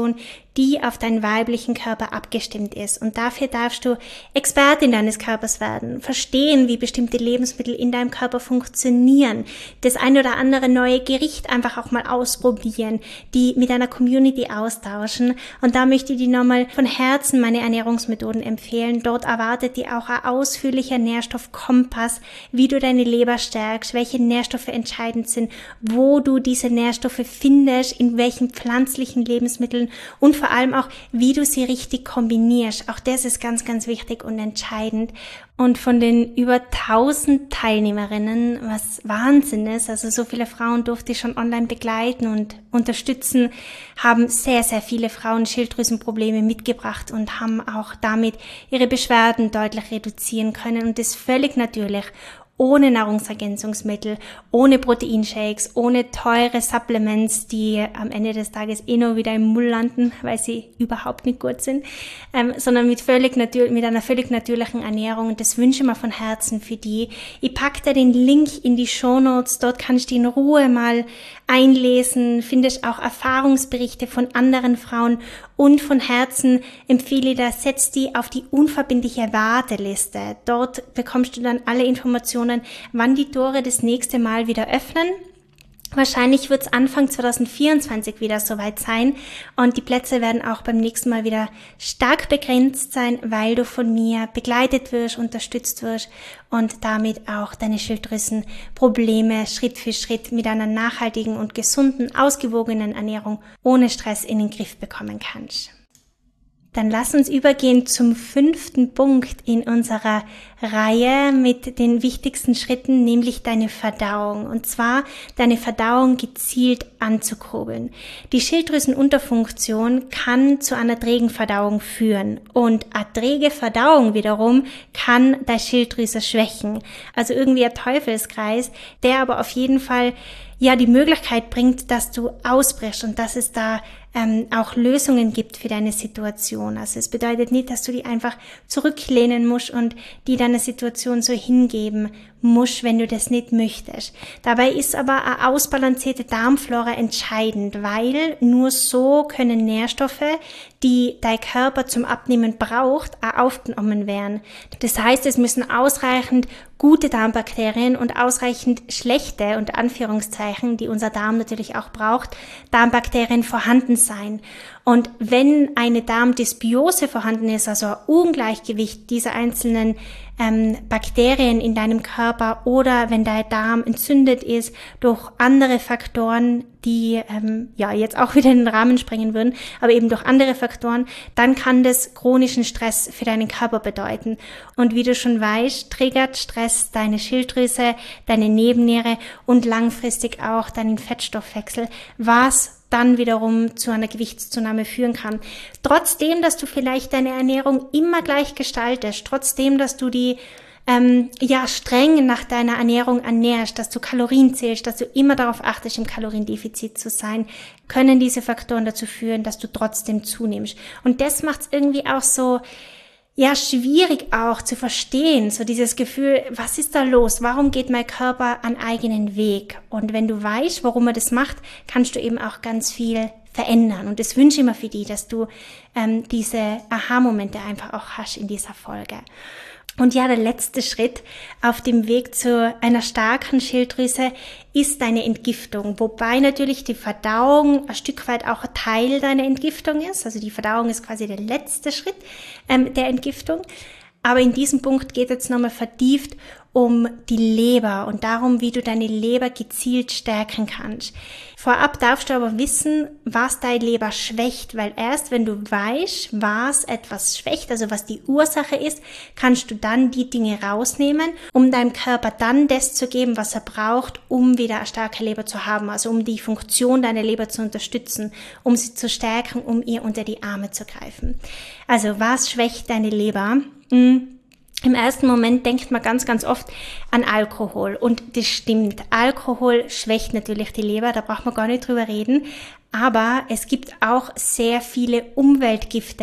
die auf deinen weiblichen Körper abgestimmt ist. Und dafür darfst du Expertin deines Körpers werden, verstehen, wie bestimmte Lebensmittel in deinem Körper funktionieren, das ein oder andere neue Gericht einfach auch mal ausprobieren, die mit deiner Community austauschen. Und da möchte ich dir nochmal von Herzen meine Ernährungsmethoden empfehlen. Dort erwartet dir auch ein ausführlicher Nährstoffkompass, wie du deine Leber stärkst, welche Nährstoffe entscheidend sind, wo du diese Nährstoffe findest, in welchen pflanzlichen Lebensmitteln und vor allem auch, wie du sie richtig kombinierst. Auch das ist ganz, ganz wichtig und entscheidend. Und von den über tausend Teilnehmerinnen, was Wahnsinn ist, also so viele Frauen durfte ich schon online begleiten und unterstützen, haben sehr, sehr viele Frauen Schilddrüsenprobleme mitgebracht und haben auch damit ihre Beschwerden deutlich reduzieren können und das völlig natürlich, ohne Nahrungsergänzungsmittel, ohne Proteinshakes, ohne teure Supplements, die am Ende des Tages eh nur wieder im Müll landen, weil sie überhaupt nicht gut sind, ähm, sondern mit völlig natür- mit einer völlig natürlichen Ernährung. Und das wünsche ich mir von Herzen für die. Ich packe dir den Link in die Shownotes, dort kannst du in Ruhe mal einlesen, findest auch Erfahrungsberichte von anderen Frauen und von Herzen empfehle ich dir, setz die auf die unverbindliche Warteliste. Dort bekommst du dann alle Informationen, wann die Tore das nächste Mal wieder öffnen. Wahrscheinlich wird es Anfang zwanzig vierundzwanzig wieder soweit sein und die Plätze werden auch beim nächsten Mal wieder stark begrenzt sein, weil du von mir begleitet wirst, unterstützt wirst und damit auch deine Schilddrüsenprobleme Schritt für Schritt mit einer nachhaltigen und gesunden, ausgewogenen Ernährung ohne Stress in den Griff bekommen kannst. Dann lass uns übergehen zum fünften Punkt in unserer Reihe mit den wichtigsten Schritten, nämlich deine Verdauung. Und zwar deine Verdauung gezielt anzukurbeln. Die Schilddrüsenunterfunktion kann zu einer trägen Verdauung führen und eine träge Verdauung wiederum kann deine Schilddrüse schwächen. Also irgendwie ein Teufelskreis, der aber auf jeden Fall ja die Möglichkeit bringt, dass du ausbrichst und dass es da ähm, auch Lösungen gibt für deine Situation. Also es bedeutet nicht, dass du die einfach zurücklehnen musst und die deiner Situation so hingeben musst, wenn du das nicht möchtest. Dabei ist aber eine ausbalancierte Darmflora entscheidend, weil nur so können Nährstoffe, die dein Körper zum Abnehmen braucht, auch aufgenommen werden. Das heißt, es müssen ausreichend gute Darmbakterien und ausreichend schlechte, unter Anführungszeichen, die unser Darm natürlich auch braucht, Darmbakterien vorhanden sein. Und wenn eine Darmdysbiose vorhanden ist, also ein Ungleichgewicht dieser einzelnen ähm, Bakterien in deinem Körper oder wenn dein Darm entzündet ist durch andere Faktoren, die ähm, ja jetzt auch wieder in den Rahmen sprengen würden, aber eben durch andere Faktoren, dann kann das chronischen Stress für deinen Körper bedeuten. Und wie du schon weißt, triggert Stress deine Schilddrüse, deine Nebenniere und langfristig auch deinen Fettstoffwechsel, was dann wiederum zu einer Gewichtszunahme führen kann. Trotzdem, dass du vielleicht deine Ernährung immer gleich gestaltest, trotzdem, dass du die ähm, ja streng nach deiner Ernährung ernährst, dass du Kalorien zählst, dass du immer darauf achtest, im Kaloriendefizit zu sein, können diese Faktoren dazu führen, dass du trotzdem zunimmst. Und das macht es irgendwie auch so ja, schwierig auch zu verstehen, so dieses Gefühl, was ist da los? Warum geht mein Körper einen eigenen Weg? Und wenn du weißt, warum er das macht, kannst du eben auch ganz viel verändern. Und das wünsche ich mir für dich, dass du ähm, diese Aha-Momente einfach auch hast in dieser Folge. Und ja, der letzte Schritt auf dem Weg zu einer starken Schilddrüse ist deine Entgiftung, wobei natürlich die Verdauung ein Stück weit auch ein Teil deiner Entgiftung ist. Also die Verdauung ist quasi der letzte Schritt ähm, der Entgiftung. Aber in diesem Punkt geht es jetzt nochmal vertieft um die Leber und darum, wie du deine Leber gezielt stärken kannst. Vorab darfst du aber wissen, was deine Leber schwächt, weil erst wenn du weißt, was etwas schwächt, also was die Ursache ist, kannst du dann die Dinge rausnehmen, um deinem Körper dann das zu geben, was er braucht, um wieder eine starke Leber zu haben, also um die Funktion deiner Leber zu unterstützen, um sie zu stärken, um ihr unter die Arme zu greifen. Also was schwächt deine Leber? Hm. Im ersten Moment denkt man ganz, ganz oft an Alkohol und das stimmt. Alkohol schwächt natürlich die Leber, da braucht man gar nicht drüber reden. Aber es gibt auch sehr viele Umweltgifte,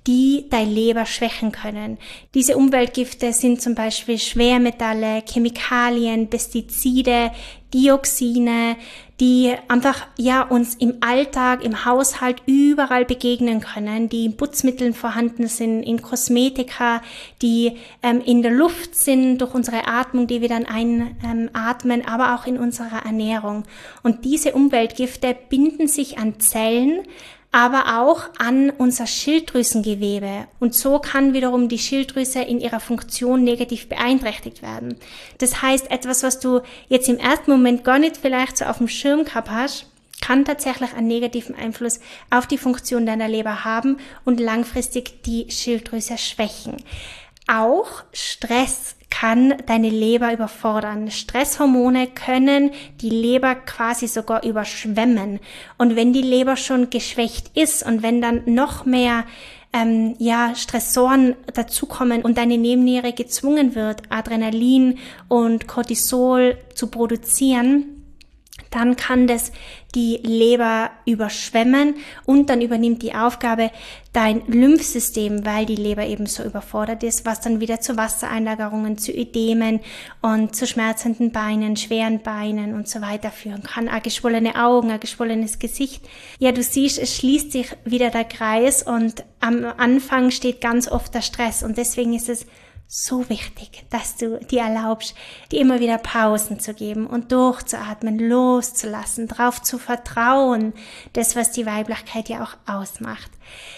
die deine Leber schwächen können. Diese Umweltgifte sind zum Beispiel Schwermetalle, Chemikalien, Pestizide, Dioxine, die einfach ja uns im Alltag, im Haushalt überall begegnen können, die in Putzmitteln vorhanden sind, in Kosmetika, die ähm, in der Luft sind durch unsere Atmung, die wir dann einatmen, aber auch in unserer Ernährung. Und diese Umweltgifte binden sich an Zellen, aber auch an unser Schilddrüsengewebe. Und so kann wiederum die Schilddrüse in ihrer Funktion negativ beeinträchtigt werden. Das heißt, etwas, was du jetzt im ersten Moment gar nicht vielleicht so auf dem Schirm gehabt hast, kann tatsächlich einen negativen Einfluss auf die Funktion deiner Leber haben und langfristig die Schilddrüse schwächen. Auch Stress kann deine Leber überfordern. Stresshormone können die Leber quasi sogar überschwemmen. Und wenn die Leber schon geschwächt ist und wenn dann noch mehr ähm, ja, Stressoren dazukommen und deine Nebenniere gezwungen wird, Adrenalin und Cortisol zu produzieren, dann kann das die Leber überschwemmen und dann übernimmt die Aufgabe dein Lymphsystem, weil die Leber eben so überfordert ist, was dann wieder zu Wassereinlagerungen, zu Ödemen und zu schmerzenden Beinen, schweren Beinen und so weiter führen kann. Auch geschwollene Augen, ein geschwollenes Gesicht. Ja, du siehst, es schließt sich wieder der Kreis und am Anfang steht ganz oft der Stress und deswegen ist es so wichtig, dass du dir erlaubst, dir immer wieder Pausen zu geben und durchzuatmen, loszulassen, drauf zu vertrauen, das, was die Weiblichkeit ja auch ausmacht.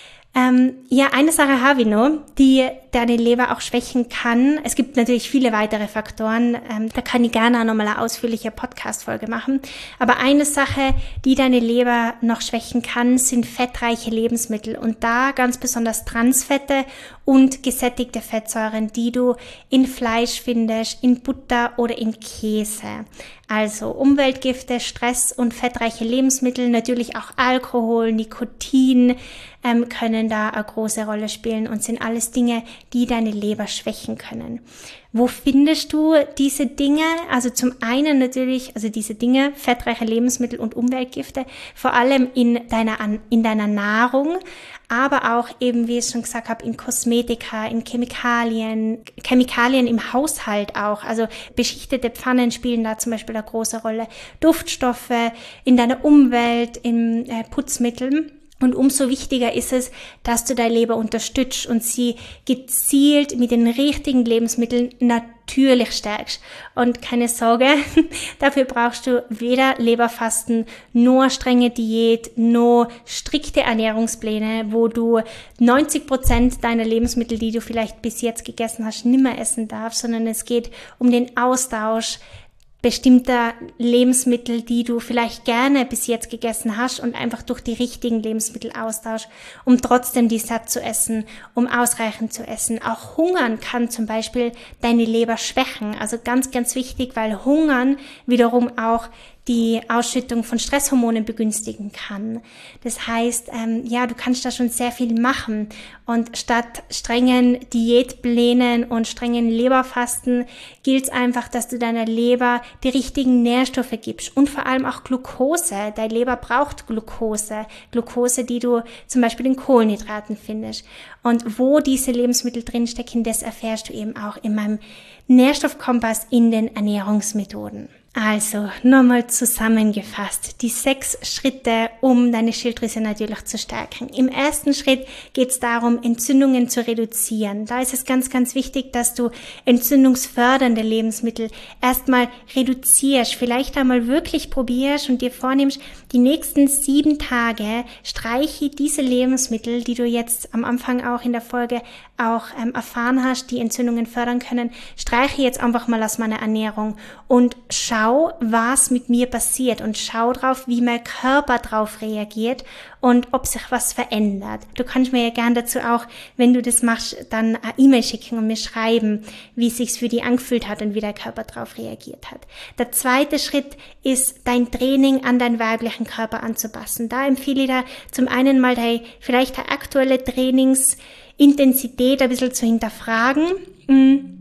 Ähm, ja, eine Sache habe ich noch, die deine Leber auch schwächen kann. Es gibt natürlich viele weitere Faktoren, ähm, da kann ich gerne auch nochmal eine ausführliche Podcast-Folge machen. Aber eine Sache, die deine Leber noch schwächen kann, sind fettreiche Lebensmittel und da ganz besonders Transfette und gesättigte Fettsäuren, die du in Fleisch findest, in Butter oder in Käse. Also Umweltgifte, Stress und fettreiche Lebensmittel, natürlich auch Alkohol, Nikotin ähm, können da eine große Rolle spielen und sind alles Dinge, die deine Leber schwächen können. Wo findest du diese Dinge? Also zum einen natürlich, also diese Dinge, fettreiche Lebensmittel und Umweltgifte, vor allem in deiner, in deiner Nahrung, aber auch eben, wie ich schon gesagt habe, in Kosmetika, in Chemikalien, Chemikalien im Haushalt auch. Also beschichtete Pfannen spielen da zum Beispiel eine große Rolle. Duftstoffe in deiner Umwelt, in äh, Putzmitteln. Und umso wichtiger ist es, dass du deine Leber unterstützt und sie gezielt mit den richtigen Lebensmitteln natürlich stärkst. Und keine Sorge, dafür brauchst du weder Leberfasten, noch strenge Diät, noch strikte Ernährungspläne, wo du neunzig Prozent deiner Lebensmittel, die du vielleicht bis jetzt gegessen hast, nimmer essen darfst, sondern es geht um den Austausch bestimmter Lebensmittel, die du vielleicht gerne bis jetzt gegessen hast und einfach durch die richtigen Lebensmittel austauschst, um trotzdem die satt zu essen, um ausreichend zu essen. Auch Hungern kann zum Beispiel deine Leber schwächen. Also ganz, ganz wichtig, weil Hungern wiederum auch die Ausschüttung von Stresshormonen begünstigen kann. Das heißt, ähm, ja, du kannst da schon sehr viel machen. Und statt strengen Diätplänen und strengen Leberfasten gilt es einfach, dass du deiner Leber die richtigen Nährstoffe gibst und vor allem auch Glucose. Deine Leber braucht Glucose. Glucose, die du zum Beispiel in Kohlenhydraten findest. Und wo diese Lebensmittel drinstecken, das erfährst du eben auch in meinem Nährstoffkompass in den Ernährungsmethoden. Also, nochmal zusammengefasst, die sechs Schritte, um deine Schilddrüse natürlich zu stärken. Im ersten Schritt geht es darum, Entzündungen zu reduzieren. Da ist es ganz, ganz wichtig, dass du entzündungsfördernde Lebensmittel erstmal reduzierst, vielleicht einmal wirklich probierst und dir vornimmst, die nächsten sieben Tage streiche diese Lebensmittel, die du jetzt am Anfang auch in der Folge auch ähm, erfahren hast, die Entzündungen fördern können, streiche jetzt einfach mal aus meiner Ernährung und schau, was mit mir passiert und schau drauf, wie mein Körper drauf reagiert und ob sich was verändert. Du kannst mir ja gern dazu auch, wenn du das machst, dann eine E-Mail schicken und mir schreiben, wie es sich für dich angefühlt hat und wie der Körper drauf reagiert hat. Der zweite Schritt ist, dein Training an deinen weiblichen Körper anzupassen. Da empfehle ich dir zum einen mal deine, vielleicht eine aktuelle Trainingsintensität ein bisschen zu hinterfragen.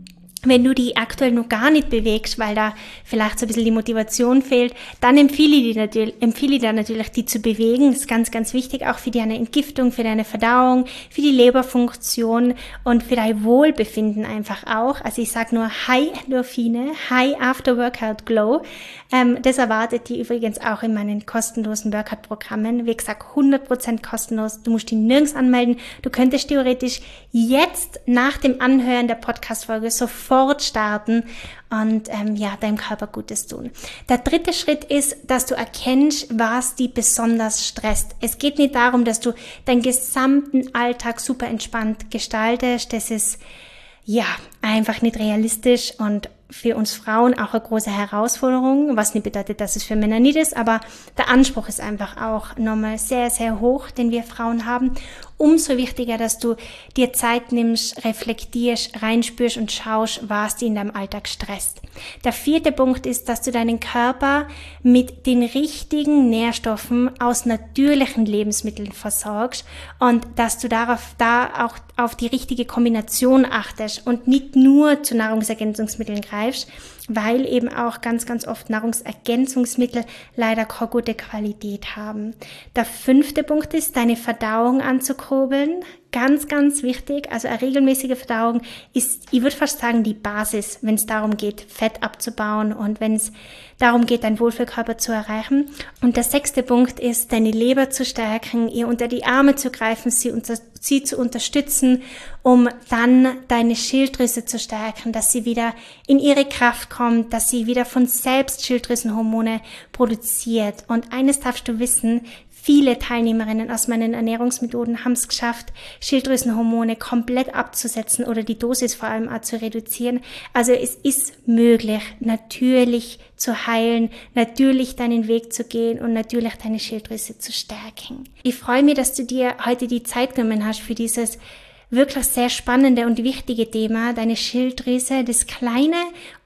Wenn du die aktuell noch gar nicht bewegst, weil da vielleicht so ein bisschen die Motivation fehlt, dann empfehle ich dir natürlich, empfehle ich dir natürlich, die zu bewegen. Das ist ganz, ganz wichtig, auch für deine Entgiftung, für deine Verdauung, für die Leberfunktion und für dein Wohlbefinden einfach auch. Also ich sage nur High Endorphine, High After Workout Glow. Ähm, das erwartet die übrigens auch in meinen kostenlosen Workout-Programmen. Wie gesagt, hundert Prozent kostenlos. Du musst dich nirgends anmelden. Du könntest theoretisch jetzt nach dem Anhören der Podcast-Folge sofort starten und ähm, ja, deinem Körper Gutes tun. Der dritte Schritt ist, dass du erkennst, was dich besonders stresst. Es geht nicht darum, dass du deinen gesamten Alltag super entspannt gestaltest. Das ist ja einfach nicht realistisch und für uns Frauen auch eine große Herausforderung, was nicht bedeutet, dass es für Männer nicht ist, aber der Anspruch ist einfach auch nochmal sehr, sehr hoch, den wir Frauen haben. Umso wichtiger, dass du dir Zeit nimmst, reflektierst, reinspürst und schaust, was dich in deinem Alltag stresst. Der vierte Punkt ist, dass du deinen Körper mit den richtigen Nährstoffen aus natürlichen Lebensmitteln versorgst und dass du darauf da auch auf die richtige Kombination achtest und nicht nur zu Nahrungsergänzungsmitteln greifst, weil eben auch ganz, ganz oft Nahrungsergänzungsmittel leider keine gute Qualität haben. Der fünfte Punkt ist, deine Verdauung anzukurbeln. Ganz, ganz wichtig. Also eine regelmäßige Verdauung ist, ich würde fast sagen, die Basis, wenn es darum geht, Fett abzubauen und wenn es darum geht, deinen Wohlfühlkörper zu erreichen. Und der sechste Punkt ist, deine Leber zu stärken, ihr unter die Arme zu greifen, sie, unter, sie zu unterstützen, um dann deine Schilddrüse zu stärken, dass sie wieder in ihre Kraft kommt, dass sie wieder von selbst Schilddrüsenhormone produziert. Und eines darfst du wissen, viele Teilnehmerinnen aus meinen Ernährungsmethoden haben es geschafft, Schilddrüsenhormone komplett abzusetzen oder die Dosis vor allem auch zu reduzieren. Also es ist möglich, natürlich zu heilen, natürlich deinen Weg zu gehen und natürlich deine Schilddrüse zu stärken. Ich freue mich, dass du dir heute die Zeit genommen hast für dieses wirklich sehr spannende und wichtige Thema, deine Schilddrüse, das kleine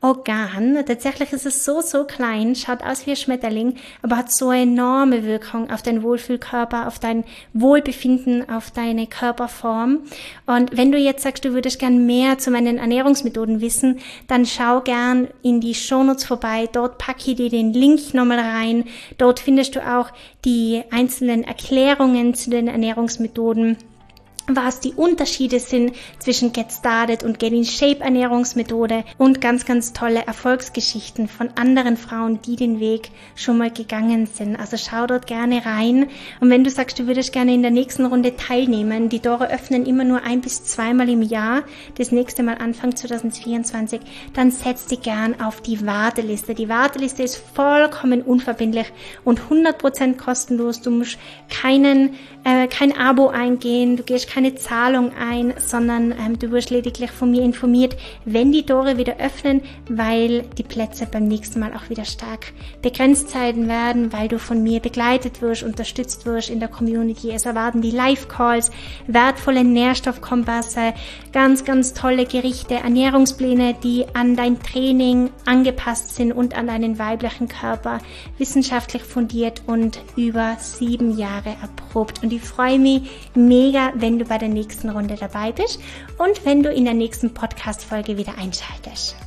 Organ. Tatsächlich ist es so, so klein, schaut aus wie ein Schmetterling, aber hat so eine enorme Wirkung auf deinen Wohlfühlkörper, auf dein Wohlbefinden, auf deine Körperform. Und wenn du jetzt sagst, du würdest gern mehr zu meinen Ernährungsmethoden wissen, dann schau gern in die Shownotes vorbei. Dort packe ich dir den Link nochmal rein. Dort findest du auch die einzelnen Erklärungen zu den Ernährungsmethoden, was die Unterschiede sind zwischen Get Started und Get in Shape Ernährungsmethode und ganz, ganz tolle Erfolgsgeschichten von anderen Frauen, die den Weg schon mal gegangen sind. Also schau dort gerne rein. Und wenn du sagst, du würdest gerne in der nächsten Runde teilnehmen, die Tore öffnen immer nur ein bis zweimal im Jahr, das nächste Mal Anfang zwanzig vierundzwanzig, dann setz dich gern auf die Warteliste. Die Warteliste ist vollkommen unverbindlich und hundert Prozent kostenlos. Du musst keinen, äh, kein Abo eingehen, du gehst keine Zahlung ein, sondern ähm, du wirst lediglich von mir informiert, wenn die Tore wieder öffnen, weil die Plätze beim nächsten Mal auch wieder stark begrenzt sein werden, weil du von mir begleitet wirst, unterstützt wirst in der Community. Es erwarten die Live-Calls, wertvolle Nährstoffkompasse, ganz, ganz tolle Gerichte, Ernährungspläne, die an dein Training angepasst sind und an deinen weiblichen Körper, wissenschaftlich fundiert und über sieben Jahre erprobt. Und ich freue mich mega, wenn du bei der nächsten Runde dabei bist und wenn du in der nächsten Podcast-Folge wieder einschaltest.